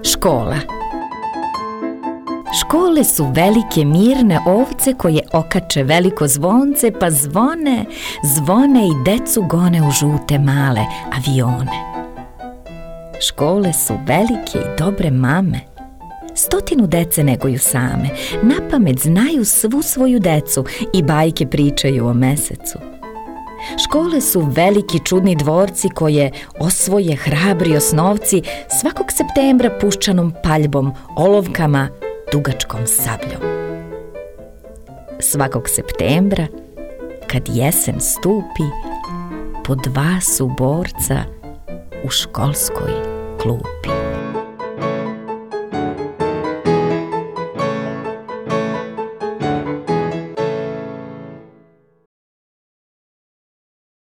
Škola. Škole su velike mirne ovce koje okače veliko zvonce, pa zvone, zvone i decu gone u žute male avione. Škole su velike i dobre mame. 100 dece neguju same, napamet znaju svu svoju decu i bajke pričaju o mesecu. Škole su veliki čudni dvorci koje osvoje hrabri osnovci svakog septembra puščanom paljbom, olovkama, dugačkom sabljom. Svakog septembra, kad jesen stupi, po 2 su borca u školskoj klupi.